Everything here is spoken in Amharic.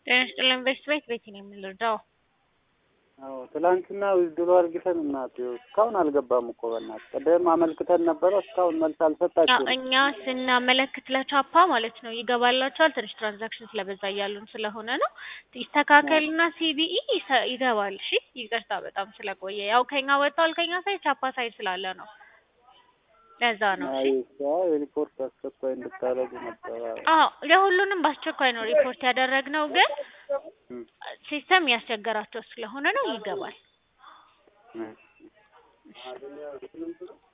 ለኢንቨስት ቤት ነው የምንረዳው። አዎ ትላንትና ዊዝድሮ አድርገን እናት እስካሁን አልገባም እኮ በእናትህ ቀደም አመልክተን ነበር እስካሁን መልስ አልሰጣችሁም። እኛ ስናመለክት ለቻፓ ማለት ነው ይገባላችኋል። ትንሽ ትራንዛክሽን ስለበዛ እያሉን ስለሆነ ነው። ይስተካከልና ሲቢኢ ይገባል። እሺ ይቅርታ በጣም ስለቆየ ያው ከኛ ወጣው ከኛ ሳይድ ቻፓ ሳይድ ስላለ ነው። ለዛ ነው። እሺ ሪፖርት አስቸኳይ እንድታረጉ ነበር። ለሁሉንም በአስቸኳይ ነው ሪፖርት ያደረግነው ግን ሲስተም ያስቸገራቸው ስለሆነ ነው ይገባል።